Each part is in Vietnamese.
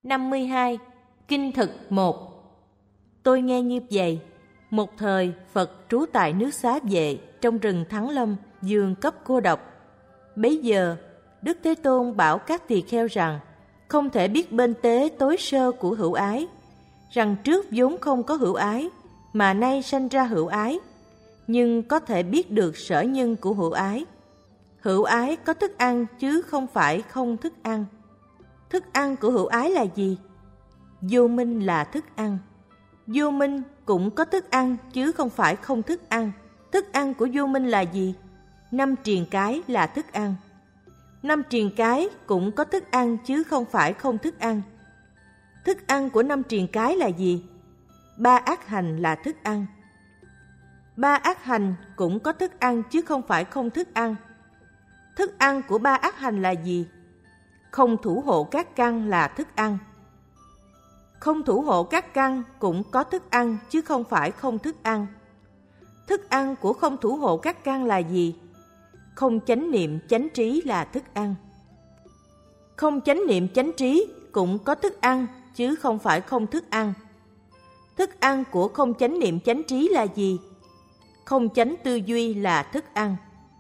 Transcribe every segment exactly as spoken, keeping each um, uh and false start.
năm mươi hai. Kinh thực một. Tôi nghe như vậy. Một thời, Phật trú tại nước Xá Vệ, trong rừng Thắng Lâm, vườn cấp cô độc. Bấy giờ, Đức Thế Tôn bảo các tỳ kheo rằng, không thể biết bên tế tối sơ của hữu ái, rằng trước vốn không có hữu ái, mà nay sanh ra hữu ái, nhưng có thể biết được sở nhân của hữu ái. Hữu ái có thức ăn chứ không phải không thức ăn. Thức ăn của hữu ái là gì? Vô minh là thức ăn. Vô minh cũng có thức ăn chứ không phải không thức ăn. Thức ăn của vô minh là gì? Năm triền cái là thức ăn. Năm triền cái cũng có thức ăn chứ không phải không thức ăn. Thức ăn của năm triền cái là gì? Ba ác hành là thức ăn. Ba ác hành cũng có thức ăn chứ không phải không thức ăn. Thức ăn của ba ác hành là gì? Không thủ hộ các căn là thức ăn. Không thủ hộ các căn cũng có thức ăn chứ không phải không thức ăn. Thức ăn của không thủ hộ các căn là gì? Không chánh niệm chánh trí là thức ăn. Không chánh niệm chánh trí cũng có thức ăn chứ không phải không thức ăn. Thức ăn của không chánh niệm chánh trí là gì? Không chánh tư duy là thức ăn.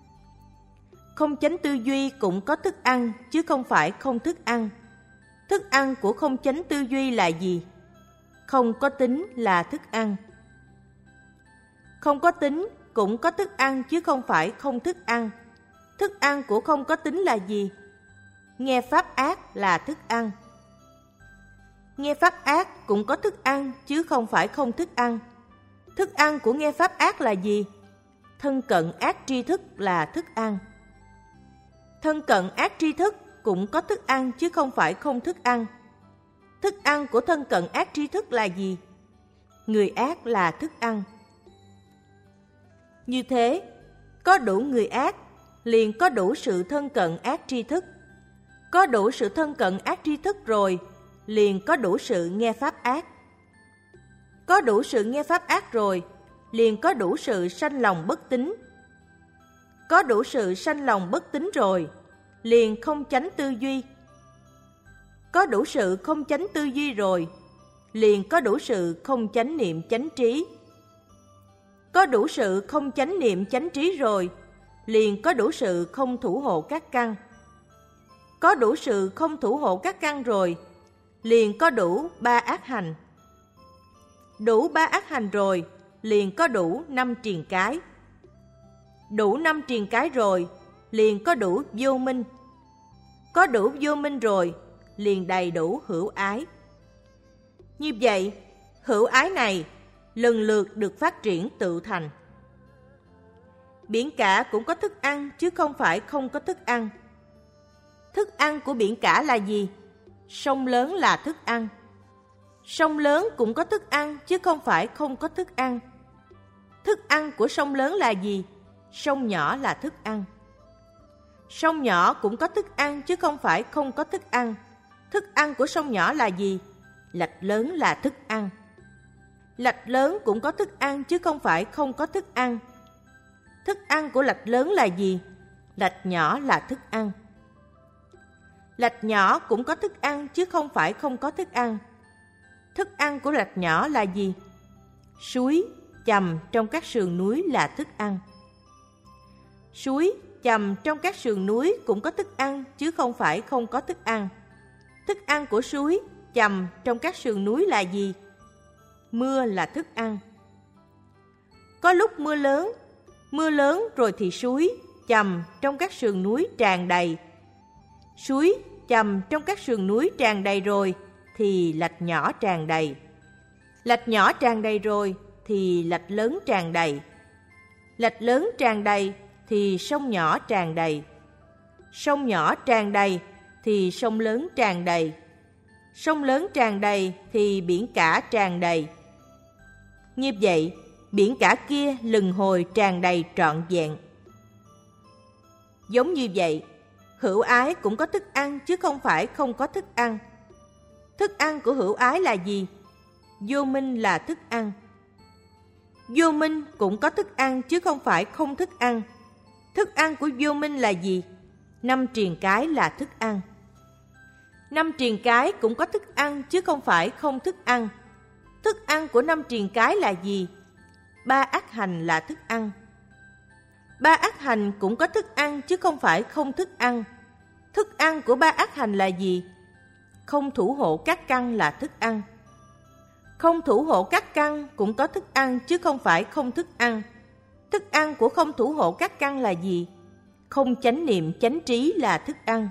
Không chánh tư duy cũng có thức ăn chứ không phải không thức ăn. Thức ăn của không chánh tư duy là gì? Không có tính là thức ăn. Không có tính cũng có thức ăn chứ không phải không thức ăn. Thức ăn của không có tính là gì? Nghe pháp ác là thức ăn. Nghe pháp ác cũng có thức ăn chứ không phải không thức ăn. Thức ăn của nghe pháp ác là gì? Thân cận ác tri thức là thức ăn. Thân cận ác tri thức cũng có thức ăn chứ không phải không thức ăn. Thức ăn của thân cận ác tri thức là gì? Người ác là thức ăn. Như thế, có đủ người ác, liền có đủ sự thân cận ác tri thức. Có đủ sự thân cận ác tri thức rồi, liền có đủ sự nghe pháp ác. Có đủ sự nghe pháp ác rồi, liền có đủ sự sanh lòng bất tín. Có đủ sự sanh lòng bất tín rồi, liền không chánh tư duy. Có đủ sự không chánh tư duy rồi, liền có đủ sự không chánh niệm chánh trí. Có đủ sự không chánh niệm chánh trí rồi, liền có đủ sự không thủ hộ các căn. Có đủ sự không thủ hộ các căn rồi, liền có đủ ba ác hành. Đủ ba ác hành rồi, liền có đủ năm triền cái. Đủ năm triền cái rồi, liền có đủ vô minh. Có đủ vô minh rồi, liền đầy đủ hữu ái. Như vậy, hữu ái này lần lượt được phát triển tự thành. Biển cả cũng có thức ăn chứ không phải không có thức ăn. Thức ăn của biển cả là gì? Sông lớn là thức ăn. Sông lớn cũng có thức ăn chứ không phải không có thức ăn. Thức ăn của sông lớn là gì? Sông nhỏ là thức ăn. Sông nhỏ cũng có thức ăn chứ không phải không có thức ăn. Thức ăn của sông nhỏ là gì? Lạch lớn là thức ăn. Lạch lớn cũng có thức ăn chứ không phải không có thức ăn. Thức ăn của lạch lớn là gì? Lạch nhỏ là thức ăn. Lạch nhỏ cũng có thức ăn chứ không phải không có thức ăn. Thức ăn của lạch nhỏ là gì? Suối, chầm trong các sườn núi là thức ăn. Suối, chầm trong các sườn núi cũng có thức ăn chứ không phải không có thức ăn. Thức ăn của suối, chầm trong các sườn núi là gì? Mưa là thức ăn. Có lúc mưa lớn, mưa lớn rồi thì suối, chầm trong các sườn núi tràn đầy. Suối, chầm trong các sườn núi tràn đầy rồi thì lạch nhỏ tràn đầy. Lạch nhỏ tràn đầy rồi thì lạch lớn tràn đầy. Lạch lớn tràn đầy thì sông nhỏ tràn đầy. Sông nhỏ tràn đầy thì sông lớn tràn đầy. Sông lớn tràn đầy thì biển cả tràn đầy. Như vậy, biển cả kia lần hồi tràn đầy trọn vẹn. Giống như vậy, hữu ái cũng có thức ăn chứ không phải không có thức ăn. Thức ăn của hữu ái là gì? Vô minh là thức ăn. Vô minh cũng có thức ăn chứ không phải không thức ăn. Thức ăn của vô minh là gì? Năm triền cái là thức ăn. Năm triền cái cũng có thức ăn chứ không phải không thức ăn. Thức ăn của năm triền cái là gì? Ba ác hành là thức ăn. Ba ác hành cũng có thức ăn chứ không phải không thức ăn. Thức ăn của ba ác hành là gì? Không thủ hộ các căn là thức ăn. Không thủ hộ các căn cũng có thức ăn chứ không phải không thức ăn. Thức ăn của không thủ hộ các căn là gì? Không chánh niệm chánh trí là thức ăn.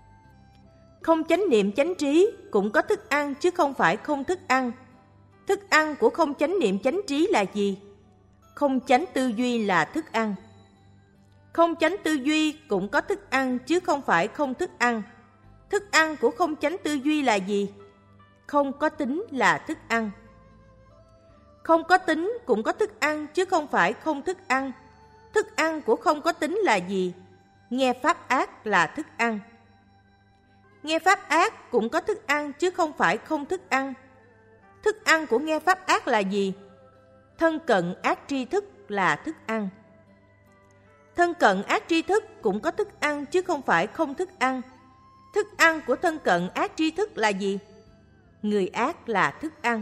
Không chánh niệm chánh trí cũng có thức ăn chứ không phải không thức ăn. Thức ăn của không chánh niệm chánh trí là gì? Không chánh tư duy là thức ăn. Không chánh tư duy cũng có thức ăn chứ không phải không thức ăn. Thức ăn của không chánh tư duy là gì? Không có tính là thức ăn. Không có tính cũng có thức ăn chứ không phải không thức ăn. Thức ăn của không có tính là gì? Nghe pháp ác là thức ăn. Nghe pháp ác cũng có thức ăn chứ không phải không thức ăn. Thức ăn của nghe pháp ác là gì? Thân cận ác tri thức là thức ăn. Thân cận ác tri thức cũng có thức ăn chứ không phải không thức ăn. Thức ăn của thân cận ác tri thức là gì? Người ác là thức ăn.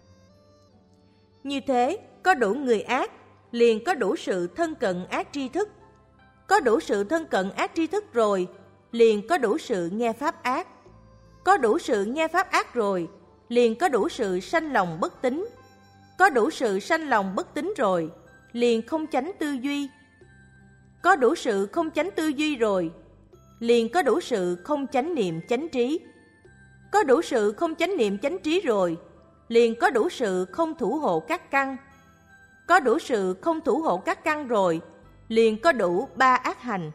Như thế, có đủ người ác, liền có đủ sự thân cận ác tri thức. Có đủ sự thân cận ác tri thức rồi, liền có đủ sự nghe pháp ác. Có đủ sự nghe pháp ác rồi, liền có đủ sự sanh lòng bất tín. Có đủ sự sanh lòng bất tín rồi, liền không chánh tư duy. Có đủ sự không chánh tư duy rồi, liền có đủ sự không chánh niệm chánh trí. Có đủ sự không chánh niệm chánh trí rồi, liền có đủ sự không thủ hộ các căn. Có đủ sự không thủ hộ các căn rồi, liền có đủ ba ác hành.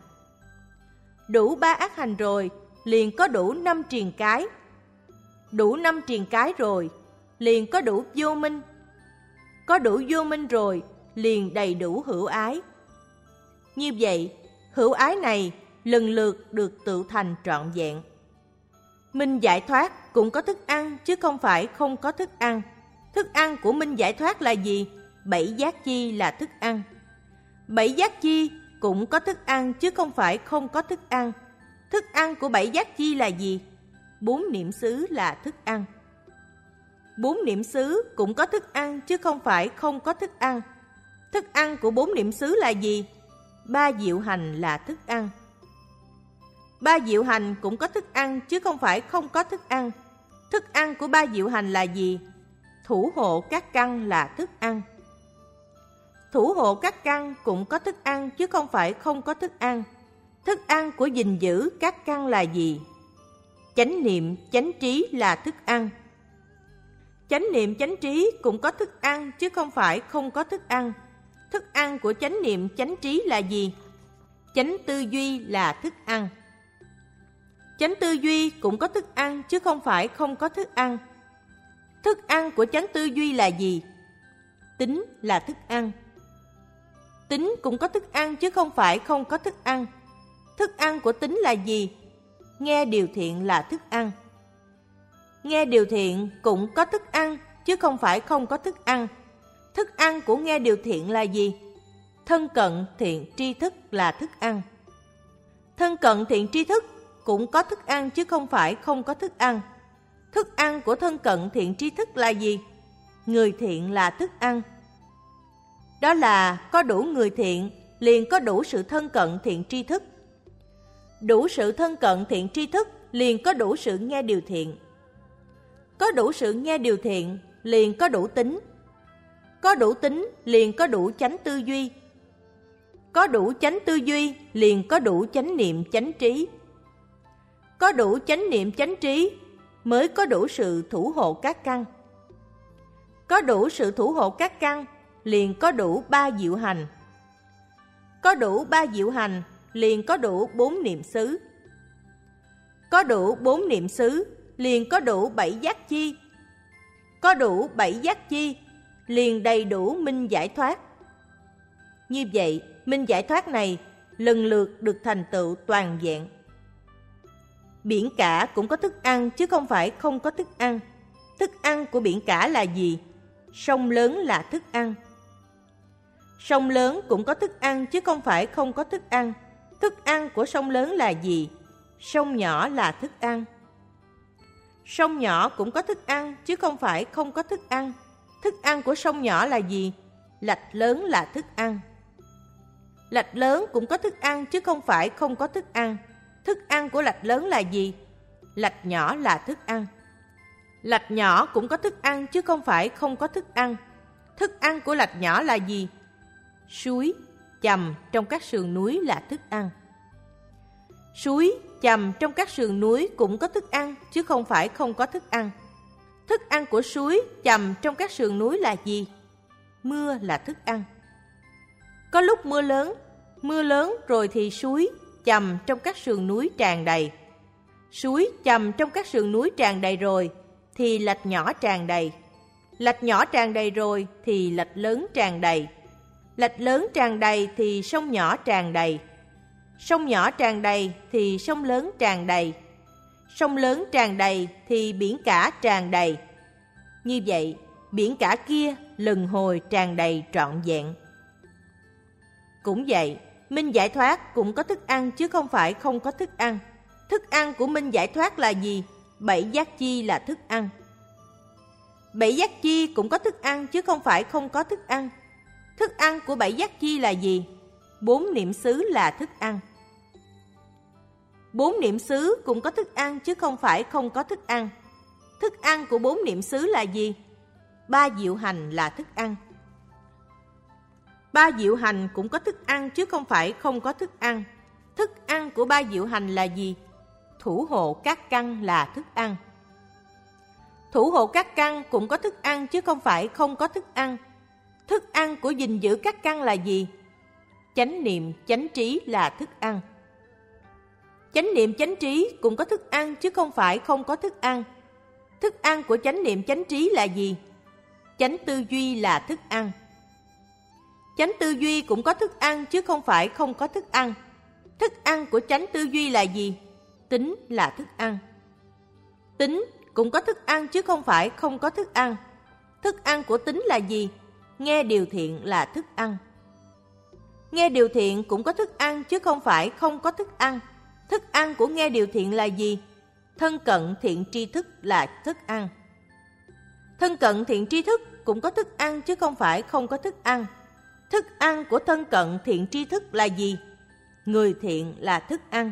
Đủ ba ác hành rồi, liền có đủ năm triền cái. Đủ năm triền cái rồi, liền có đủ vô minh. Có đủ vô minh rồi, liền đầy đủ hữu ái. Như vậy, hữu ái này lần lượt được tự thành trọn vẹn. Minh giải thoát cũng có thức ăn chứ không phải không có thức ăn. Thức ăn của minh giải thoát là gì? Bảy giác chi là thức ăn. Bảy giác chi cũng có thức ăn chứ không phải không có thức ăn. Thức ăn của bảy giác chi là gì? Bốn niệm xứ là thức ăn. Bốn niệm xứ cũng có thức ăn chứ không phải không có thức ăn. Thức ăn của bốn niệm xứ là gì? Ba diệu hành là thức ăn. Ba diệu hành cũng có thức ăn chứ không phải không có thức ăn. Thức ăn của ba diệu hành là gì? Thủ hộ các căn là thức ăn. Thủ hộ các căn cũng có thức ăn chứ không phải không có thức ăn. Thức ăn của gìn giữ các căn là gì? Chánh niệm chánh trí là thức ăn. Chánh niệm chánh trí cũng có thức ăn chứ không phải không có thức ăn. Thức ăn của chánh niệm chánh trí là gì? Chánh tư duy là thức ăn. Chánh tư duy cũng có thức ăn chứ không phải không có thức ăn. Thức ăn của chánh tư duy là gì? Tính là thức ăn. Tính cũng có thức ăn chứ không phải không có thức ăn. Thức ăn của tính là gì? Nghe điều thiện là thức ăn. Nghe điều thiện cũng có thức ăn chứ không phải không có thức ăn. Thức ăn của nghe điều thiện là gì? Thân cận thiện tri thức là thức ăn. Thân cận thiện tri thức cũng có thức ăn chứ không phải không có thức ăn. Thức ăn của thân cận thiện tri thức là gì? Người thiện là thức ăn. Đó là có đủ người thiện, liền có đủ sự thân cận thiện tri thức. Đủ sự thân cận thiện tri thức, liền có đủ sự nghe điều thiện. Có đủ sự nghe điều thiện, liền có đủ tính. Có đủ tính, liền có đủ chánh tư duy. Có đủ chánh tư duy, liền có đủ chánh niệm chánh trí. Có đủ chánh niệm chánh trí, mới có đủ sự thủ hộ các căn. Có đủ sự thủ hộ các căn, liền có đủ ba diệu hành. Có đủ ba diệu hành, liền có đủ bốn niệm xứ. Có đủ bốn niệm xứ, liền có đủ bảy giác chi. Có đủ bảy giác chi, liền đầy đủ minh giải thoát. Như vậy, minh giải thoát này lần lượt được thành tựu toàn vẹn. Biển cả cũng có thức ăn chứ không phải không có thức ăn. Thức ăn của biển cả là gì? Sông lớn là thức ăn. Sông lớn cũng có thức ăn chứ không phải không có thức ăn. Thức ăn của sông lớn là gì? Sông nhỏ là thức ăn. Sông nhỏ cũng có thức ăn chứ không phải không có thức ăn. Thức ăn của sông nhỏ là gì? Lạch lớn là thức ăn. Lạch lớn cũng có thức ăn chứ không phải không có thức ăn. Thức ăn của lạch lớn là gì? Lạch nhỏ là thức ăn. Lạch nhỏ cũng có thức ăn chứ không phải không có thức ăn. Thức ăn của lạch nhỏ là gì? Suối, chầm trong các sườn núi là thức ăn. Suối, chầm trong các sườn núi cũng có thức ăn chứ không phải không có thức ăn. Thức ăn của suối, chầm trong các sườn núi là gì? Mưa là thức ăn. Có lúc mưa lớn, mưa lớn rồi thì suối, chầm trong các sườn núi tràn đầy. Suối, chầm trong các sườn núi tràn đầy rồi thì lạch nhỏ tràn đầy. Lạch nhỏ tràn đầy rồi thì lạch lớn tràn đầy. Lạch lớn tràn đầy thì sông nhỏ tràn đầy. Sông nhỏ tràn đầy thì sông lớn tràn đầy. Sông lớn tràn đầy thì biển cả tràn đầy. Như vậy, biển cả kia lần hồi tràn đầy trọn vẹn. Cũng vậy, Minh Giải Thoát cũng có thức ăn chứ không phải không có thức ăn. Thức ăn của Minh Giải Thoát là gì? Bảy giác chi là thức ăn. Bảy giác chi cũng có thức ăn chứ không phải không có thức ăn. Thức ăn của bảy giác chi là gì? Bốn niệm xứ là thức ăn. Bốn niệm xứ cũng có thức ăn chứ không phải không có thức ăn. Thức ăn của bốn niệm xứ là gì? Ba diệu hành là thức ăn. Ba diệu hành cũng có thức ăn chứ không phải không có thức ăn. Thức ăn của ba diệu hành là gì? Thủ hộ các căn là thức ăn. Thủ hộ các căn cũng có thức ăn chứ không phải không có thức ăn. Thức ăn của gìn giữ các căn là gì? Chánh niệm, chánh trí là thức ăn. Chánh niệm, chánh trí cũng có thức ăn chứ không phải không có thức ăn. Thức ăn của chánh niệm, chánh trí là gì? Chánh tư duy là thức ăn. Chánh tư duy cũng có thức ăn chứ không phải không có thức ăn. Thức ăn của chánh tư duy là gì? Tính là thức ăn. Tính cũng có thức ăn chứ không phải không có thức ăn. Thức ăn của tính là gì? Nghe điều thiện là thức ăn. Nghe điều thiện cũng có thức ăn chứ không phải không có thức ăn. Thức ăn của nghe điều thiện là gì? Thân cận thiện tri thức là thức ăn. Thân cận thiện tri thức cũng có thức ăn chứ không phải không có thức ăn. Thức ăn của thân cận thiện tri thức là gì? Người thiện là thức ăn.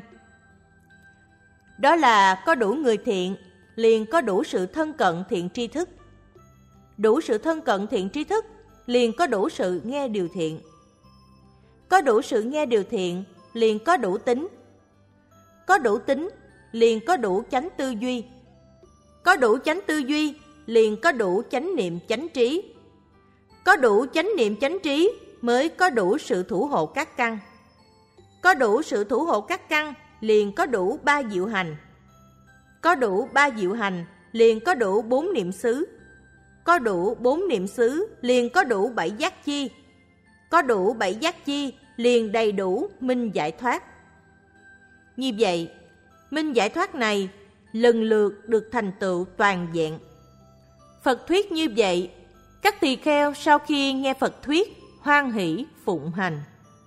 Đó là có đủ người thiện, liền có đủ sự thân cận thiện tri thức. Đủ sự thân cận thiện tri thức, liền có đủ sự nghe điều thiện. Có đủ sự nghe điều thiện, liền có đủ tính. Có đủ tính, liền có đủ chánh tư duy. Có đủ chánh tư duy, liền có đủ chánh niệm chánh trí. Có đủ chánh niệm chánh trí, mới có đủ sự thủ hộ các căn. Có đủ sự thủ hộ các căn, liền có đủ ba diệu hành. Có đủ ba diệu hành, liền có đủ bốn niệm xứ. Có đủ bốn niệm xứ, liền có đủ bảy giác chi. Có đủ bảy giác chi, liền đầy đủ minh giải thoát. Như vậy, minh giải thoát này lần lượt được thành tựu toàn vẹn. Phật thuyết như vậy, các tỳ kheo sau khi nghe Phật thuyết, hoan hỷ phụng hành.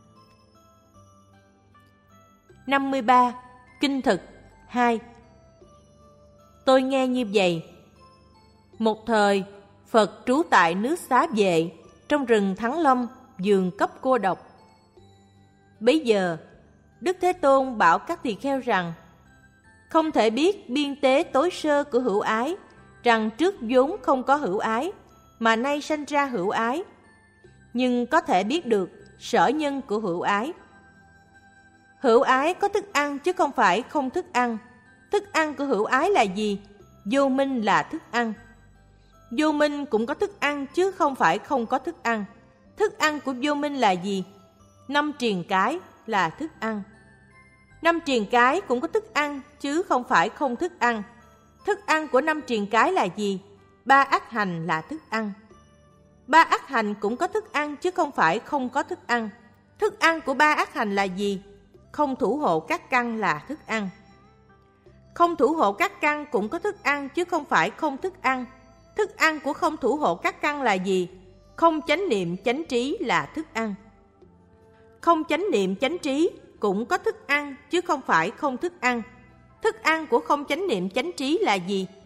năm mươi ba. Kinh thực hai. Tôi nghe như vậy. Một thời, Phật trú tại nước Xá Vệ, trong rừng Thắng Lâm, vườn cấp cô độc. Bấy giờ, Đức Thế Tôn bảo các tỳ kheo rằng, không thể biết biên tế tối sơ của hữu ái, rằng trước vốn không có hữu ái, mà nay sanh ra hữu ái. Nhưng có thể biết được sở nhân của hữu ái. Hữu ái có thức ăn chứ không phải không thức ăn. Thức ăn của hữu ái là gì? Vô minh là thức ăn. Vô minh cũng có thức ăn chứ không phải không có thức ăn. Thức ăn của vô minh là gì? Năm triền cái là thức ăn. Năm triền cái cũng có thức ăn chứ không phải không thức ăn. Thức ăn của năm triền cái là gì? Ba ác hành là thức ăn. Ba ác hành cũng có thức ăn chứ không phải không có thức ăn. Thức ăn của ba ác hành là gì? Không thủ hộ các căn là thức ăn. Không thủ hộ các căn cũng có thức ăn chứ không phải không thức ăn. Thức ăn của không thủ hộ các căn là gì? Không chánh niệm chánh trí là thức ăn. Không chánh niệm chánh trí cũng có thức ăn chứ không phải không thức ăn. Thức ăn của không chánh niệm chánh trí là gì?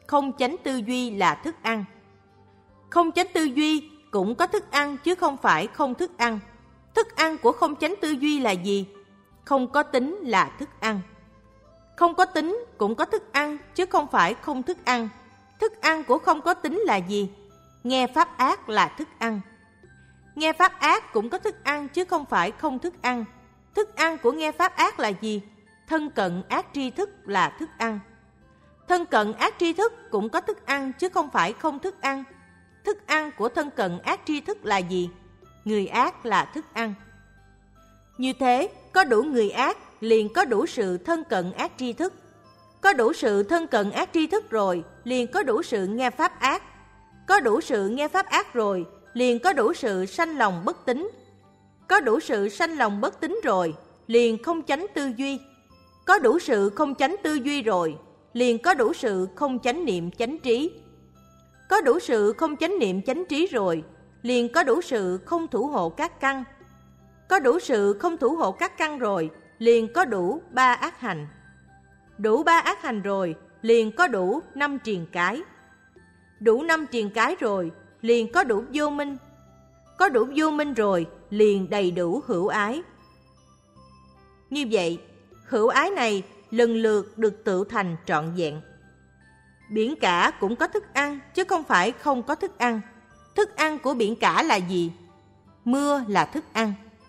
không chánh tư duy là thức ăn. Không chánh tư duy cũng có thức ăn chứ không phải không thức ăn. Thức ăn của không chánh tư duy là gì? Không có tính là thức ăn. Không có tính cũng có thức ăn chứ không phải không thức ăn. Thức ăn của không có tính là gì? Nghe pháp ác là thức ăn. Nghe pháp ác cũng có thức ăn chứ không phải không thức ăn. Thức ăn của nghe pháp ác là gì? Thân cận ác tri thức là thức ăn. Thân cận ác tri thức cũng có thức ăn chứ không phải không thức ăn. Thức ăn của thân cận ác tri thức là gì? Người ác là thức ăn. Như thế, có đủ người ác liền có đủ sự thân cận ác tri thức. Có đủ sự thân cận ác tri thức rồi, liền có đủ sự nghe pháp ác. Có đủ sự nghe pháp ác rồi, liền có đủ sự sanh lòng bất tín. Có đủ sự sanh lòng bất tín rồi, liền không chánh tư duy. Có đủ sự không chánh tư duy rồi, liền có đủ sự không chánh niệm chánh trí. Có đủ sự không chánh niệm chánh trí rồi, liền có đủ sự không thủ hộ các căn. Có đủ sự không thủ hộ các căn rồi, liền có đủ ba ác hành. Đủ ba ác hành rồi, liền có đủ năm triền cái. Đủ năm triền cái rồi, liền có đủ vô minh. Có đủ vô minh rồi, liền đầy đủ hữu ái. Như vậy, hữu ái này lần lượt được tự thành trọn vẹn. Biển cả cũng có thức ăn, chứ không phải không có thức ăn. Thức ăn của biển cả là gì? Mưa là thức ăn.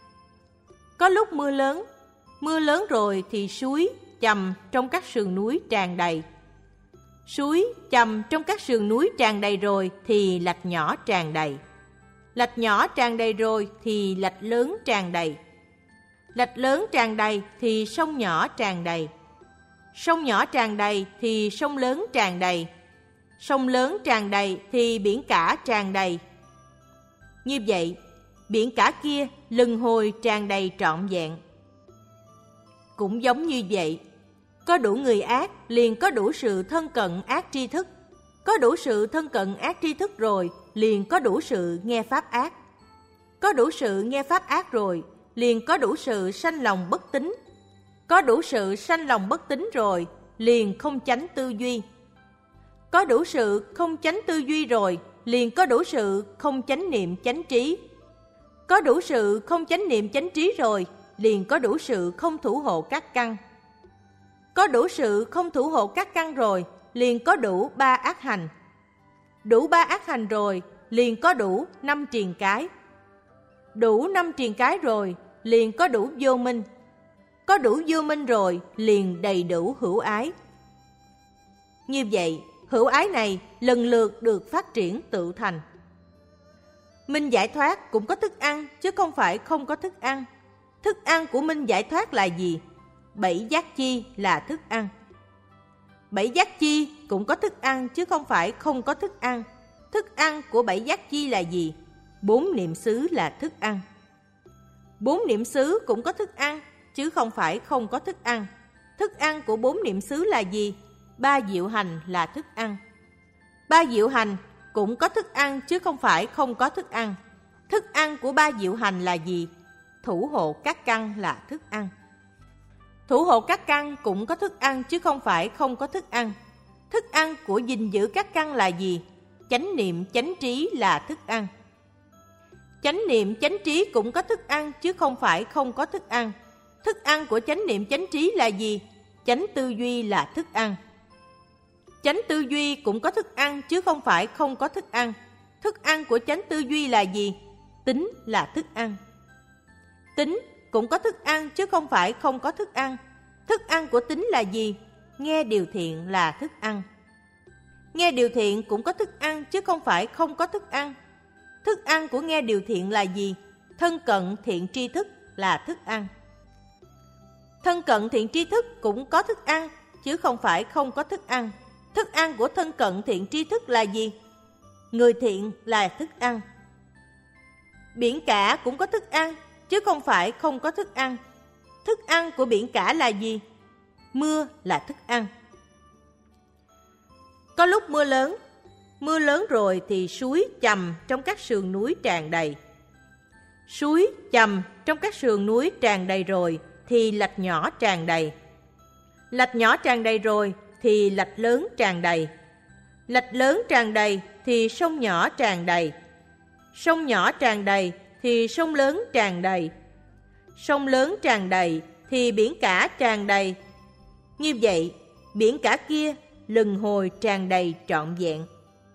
Có lúc mưa lớn, mưa lớn rồi thì suối, chầm trong các sườn núi tràn đầy. Suối, chầm trong các sườn núi tràn đầy rồi thì lạch nhỏ tràn đầy. Lạch nhỏ tràn đầy rồi thì lạch lớn tràn đầy. Lạch lớn tràn đầy thì sông nhỏ tràn đầy. Sông nhỏ tràn đầy thì sông lớn tràn đầy. Sông lớn tràn đầy thì biển cả tràn đầy. Như vậy, biển cả kia lần hồi tràn đầy trọn vẹn. Cũng giống như vậy, có đủ người ác liền có đủ sự thân cận ác tri thức. Có đủ sự thân cận ác tri thức rồi, liền có đủ sự nghe pháp ác. Có đủ sự nghe pháp ác rồi, liền có đủ sự sanh lòng bất tín. Có đủ sự sanh lòng bất tín rồi, liền không chánh tư duy. Có đủ sự không chánh tư duy rồi, liền có đủ sự không chánh niệm chánh trí. Có đủ sự không chánh niệm chánh trí rồi, liền có đủ sự không thủ hộ các căn. Có đủ sự không thủ hộ các căn rồi, liền có đủ ba ác hành. Đủ ba ác hành rồi, liền có đủ năm triền cái. Đủ năm triền cái rồi, liền có đủ vô minh. Có đủ vô minh rồi, liền đầy đủ hữu ái. Như vậy, hữu ái này lần lượt được phát triển tự thành. Minh giải thoát cũng có thức ăn, chứ không phải không có thức ăn. Thức ăn của minh giải thoát là gì? Bảy giác chi là thức ăn. Bảy giác chi cũng có thức ăn, chứ không phải không có thức ăn. Thức ăn của bảy giác chi là gì? Bốn niệm xứ là thức ăn. Bốn niệm xứ cũng có thức ăn, chứ không phải không có thức ăn. Thức ăn của bốn niệm xứ là gì? Ba diệu hành là thức ăn. Ba diệu hành cũng có thức ăn, chứ không phải không có thức ăn. Thức ăn của ba diệu hành là gì? Thủ hộ các căn là thức ăn. Thủ hộ các căn cũng có thức ăn, chứ không phải không có thức ăn. Thức ăn của gìn giữ các căn là gì? Chánh niệm chánh trí là thức ăn. Chánh niệm chánh trí cũng có thức ăn, chứ không phải không có thức ăn. Thức ăn của chánh niệm chánh trí là gì? Chánh tư duy là thức ăn. Chánh tư duy cũng có thức ăn, chứ không phải không có thức ăn. Thức ăn của chánh tư duy là gì? Tính là thức ăn. Tính cũng có thức ăn, chứ không phải không có thức ăn. Thức ăn của tính là gì? Nghe điều thiện là thức ăn. Nghe điều thiện cũng có thức ăn, chứ không phải không có thức ăn. Thức ăn của nghe điều thiện là gì? Thân cận thiện tri thức là thức ăn. Thân cận thiện tri thức cũng có thức ăn, chứ không phải không có thức ăn. Thức ăn của thân cận thiện tri thức là gì? Người thiện là thức ăn. Biển cả cũng có thức ăn, chứ không phải không có thức ăn. Thức ăn của biển cả là gì? Mưa là thức ăn. Có lúc mưa lớn, mưa lớn rồi thì suối chầm trong các sườn núi tràn đầy. Suối chầm trong các sườn núi tràn đầy rồi thì lạch nhỏ tràn đầy. Lạch nhỏ tràn đầy rồi thì lạch lớn tràn đầy. Lạch lớn tràn đầy thì sông nhỏ tràn đầy. Sông nhỏ tràn đầy thì sông lớn tràn đầy. Sông lớn tràn đầy thì biển cả tràn đầy. Như vậy, biển cả kia lần hồi tràn đầy trọn vẹn.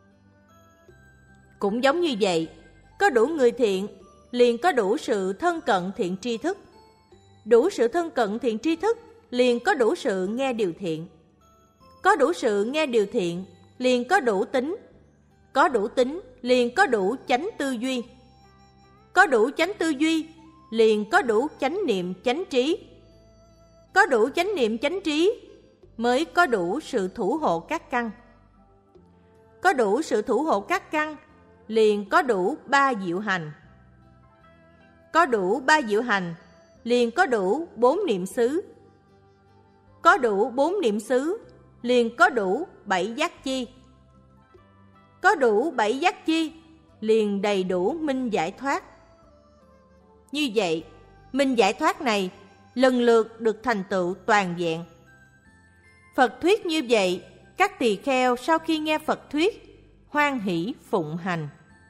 Cũng giống như vậy, có đủ người thiện, liền có đủ sự thân cận thiện tri thức. Đủ sự thân cận thiện tri thức, liền có đủ sự nghe điều thiện. Có đủ sự nghe điều thiện, liền có đủ tính. Có đủ tính, liền có đủ chánh tư duy. Có đủ chánh tư duy, liền có đủ chánh niệm chánh trí. Có đủ chánh niệm chánh trí, mới có đủ sự thủ hộ các căn. Có đủ sự thủ hộ các căn, liền có đủ ba diệu hành. Có đủ ba diệu hành, liền có đủ bốn niệm xứ. Có đủ bốn niệm xứ, liền có đủ bảy giác chi. Có đủ bảy giác chi, liền đầy đủ minh giải thoát. Như vậy, minh giải thoát này lần lượt được thành tựu toàn vẹn. Phật thuyết như vậy, các tỳ kheo sau khi nghe Phật thuyết, hoan hỷ phụng hành.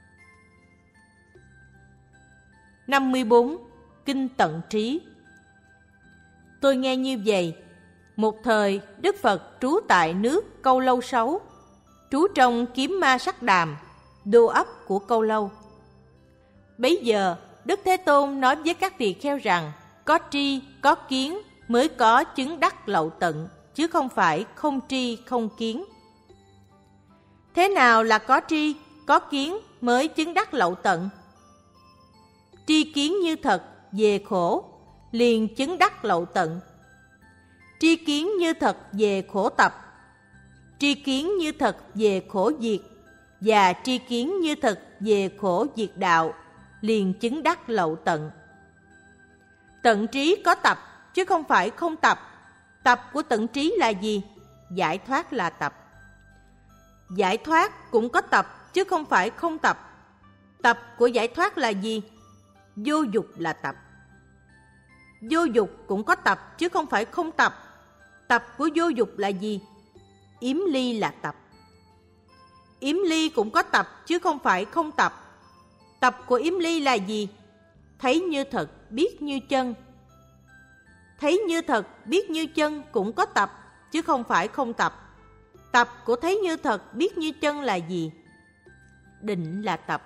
năm mươi bốn. Kinh Tận Trí. Tôi nghe như vậy, một thời Đức Phật trú tại nước Câu Lâu Sáu, trú trong Kiếm Ma Sắc Đàm, đô ấp của Câu Lâu. Bấy giờ, Đức Thế Tôn nói với các tỳ kheo rằng, có tri, có kiến mới có chứng đắc lậu tận, chứ không phải không tri, không kiến. Thế nào là có tri, có kiến mới chứng đắc lậu tận? Tri kiến như thật về khổ, liền chứng đắc lậu tận. Tri kiến như thật về khổ tập, tri kiến như thật về khổ diệt, và tri kiến như thật về khổ diệt đạo, liền chứng đắc lậu tận. Tận trí có tập, chứ không phải không tập. Tập của tận trí là gì? Giải thoát là tập. Giải thoát cũng có tập, chứ không phải không tập. Tập của giải thoát là gì? Vô dục là tập. Vô dục cũng có tập, chứ không phải không tập. Tập của vô dục là gì? Yếm ly là tập. Yếm ly cũng có tập, chứ không phải không tập. Tập của yếm ly là gì? Thấy như thật, biết như chân. Thấy như thật, biết như chân cũng có tập, chứ không phải không tập. Tập của thấy như thật, biết như chân là gì? Định là tập.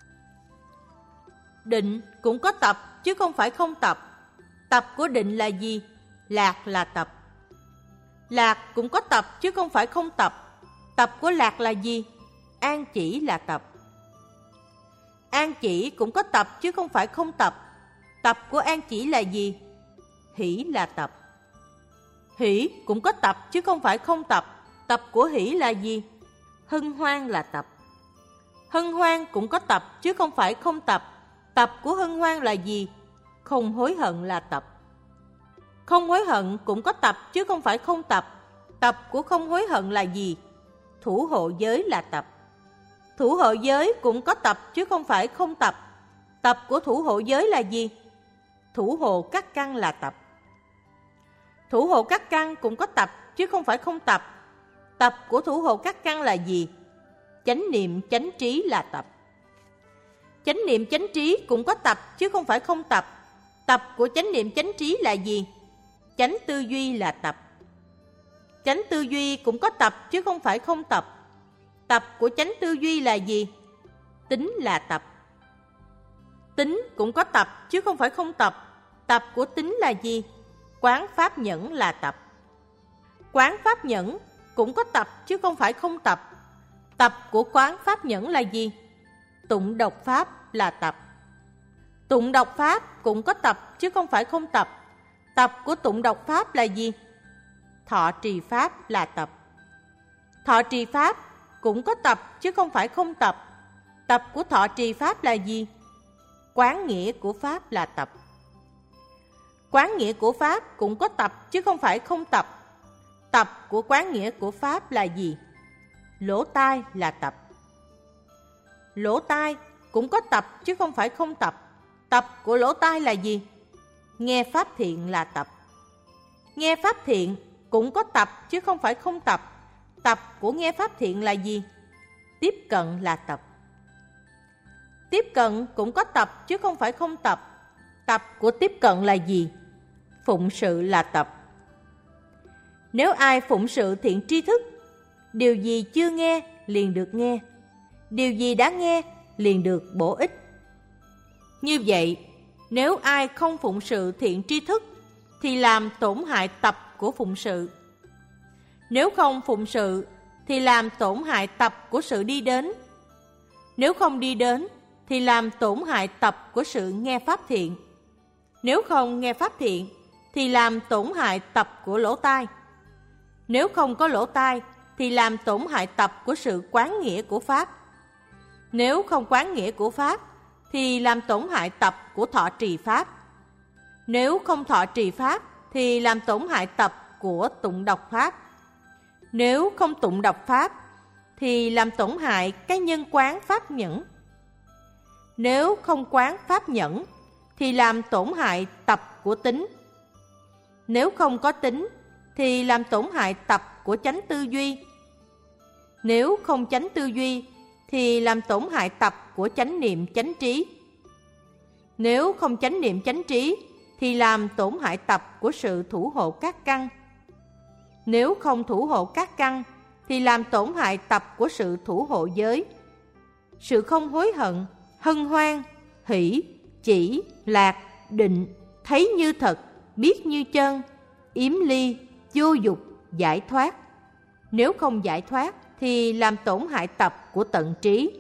Định cũng có tập, chứ không phải không tập. Tập của định là gì? Lạc là tập. Lạc cũng có tập, chứ không phải không tập. Tập của lạc là gì? An chỉ là tập. An chỉ cũng có tập, chứ không phải không tập. Tập của an chỉ là gì? Hỷ là tập. Hỷ cũng có tập, chứ không phải không tập. Tập của hỷ là gì? Hân hoan là tập. Hân hoan cũng có tập, chứ không phải không tập. Tập của hân hoan là gì? Không hối hận là tập. Không hối hận cũng có tập, chứ không phải không tập. Tập của không hối hận là gì? Thủ hộ giới là tập. Thủ hộ giới cũng có tập, chứ không phải không tập. Tập của thủ hộ giới là gì? Thủ hộ các căn là tập. Thủ hộ các căn cũng có tập, chứ không phải không tập. Tập của thủ hộ các căn là gì? Chánh niệm chánh trí là tập. Chánh niệm chánh trí cũng có tập, chứ không phải không tập. Tập của chánh niệm chánh trí là gì? Chánh tư duy là tập. Chánh tư duy cũng có tập, chứ không phải không tập. Tập của chánh tư duy là gì? Tính là tập. Tính cũng có tập, chứ không phải không tập. Tập của tính là gì? Quán pháp nhẫn là tập. Quán pháp nhẫn cũng có tập, chứ không phải không tập. Tập của quán pháp nhẫn là gì? Tụng đọc pháp là tập. Tụng đọc pháp cũng có tập, chứ không phải không tập. Tập của tụng đọc pháp là gì? Thọ trì pháp là tập. Thọ trì pháp cũng có tập, chứ không phải không tập. Tập của thọ trì pháp là gì? Quán nghĩa của pháp là tập. Quán nghĩa của pháp cũng có tập, chứ không phải không tập. Tập của quán nghĩa của pháp là gì? Lỗ tai là tập. Lỗ tai cũng có tập, chứ không phải không tập. Tập của lỗ tai là gì? Nghe pháp thiện là tập. Nghe pháp thiện cũng có tập, chứ không phải không tập. Tập của nghe pháp thiện là gì? Tiếp cận là tập. Tiếp cận cũng có tập chứ không phải không tập. Tập của tiếp cận là gì? Phụng sự là tập. Nếu ai phụng sự thiện tri thức, điều gì chưa nghe liền được nghe, điều gì đã nghe liền được bổ ích. Như vậy, nếu ai không phụng sự thiện tri thức thì làm tổn hại tập của phụng sự. Nếu không phụng sự thì làm tổn hại tập của sự đi đến. Nếu không đi đến thì làm tổn hại tập của sự nghe pháp thiện. Nếu không nghe pháp thiện thì làm tổn hại tập của lỗ tai. Nếu không có lỗ tai thì làm tổn hại tập của sự quán nghĩa của pháp. Nếu không quán nghĩa của pháp thì làm tổn hại tập của thọ trì pháp. Nếu không thọ trì pháp thì làm tổn hại tập của tụng đọc pháp. Nếu không tụng đọc pháp thì làm tổn hại cái nhân quán pháp nhẫn. Nếu không quán pháp nhẫn thì làm tổn hại tập của tính. Nếu không có tính thì làm tổn hại tập của chánh tư duy. Nếu không chánh tư duy thì làm tổn hại tập của chánh niệm chánh trí. Nếu không chánh niệm chánh trí thì làm tổn hại tập của sự thủ hộ các căn. Nếu không thủ hộ các căn thì làm tổn hại tập của sự thủ hộ giới. Sự không hối hận, hân hoan, hỷ, chỉ, lạc, định, thấy như thật, biết như chân, yếm ly, vô dục, giải thoát. Nếu không giải thoát thì làm tổn hại tập của tận trí.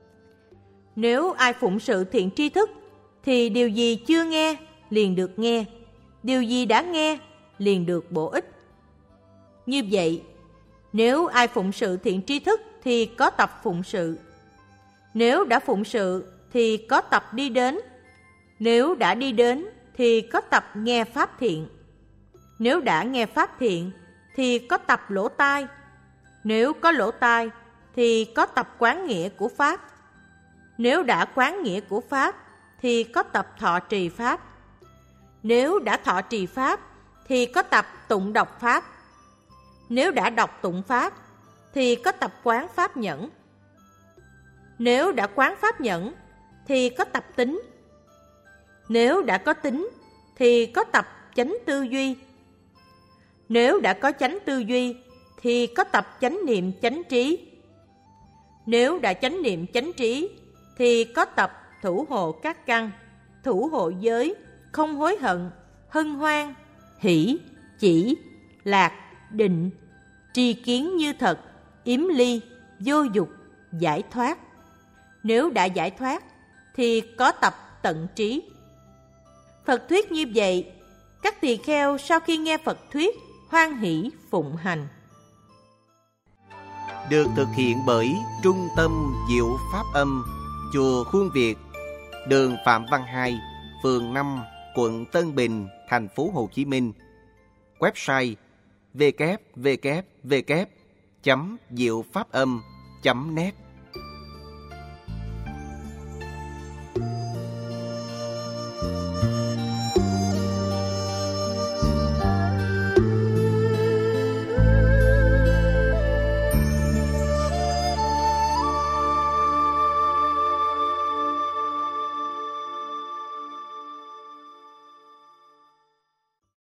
Nếu ai phụng sự thiện tri thức thì điều gì chưa nghe liền được nghe, điều gì đã nghe liền được bổ ích. Như vậy, nếu ai phụng sự thiện tri thức thì có tập phụng sự. Nếu đã phụng sự thì có tập đi đến. Nếu đã đi đến thì có tập nghe pháp thiện. Nếu đã nghe pháp thiện thì có tập lỗ tai. Nếu có lỗ tai thì có tập quán nghĩa của pháp. Nếu đã quán nghĩa của pháp thì có tập thọ trì pháp. Nếu đã thọ trì pháp thì có tập tụng đọc pháp. Nếu đã đọc tụng pháp thì có tập quán pháp nhẫn. Nếu đã quán pháp nhẫn thì có tập tính. Nếu đã có tính thì có tập chánh tư duy. Nếu đã có chánh tư duy thì có tập chánh niệm chánh trí. Nếu đã chánh niệm chánh trí thì có tập thủ hộ các căn, thủ hộ giới, không hối hận, hân hoan, hỷ, chỉ, lạc, định, tri kiến như thật, yếm ly, vô dục, giải thoát. Nếu đã giải thoát thì có tập tận trí. Phật thuyết như vậy, các tỳ kheo sau khi nghe Phật thuyết hoan hỷ phụng hành. Được thực hiện bởi Trung tâm Diệu Pháp Âm, Chùa Khuôn Việt, đường Phạm Văn Hai, phường năm, quận Tân Bình, thành phố Hồ Chí Minh. Website w w w chấm diệu pháp âm chấm net.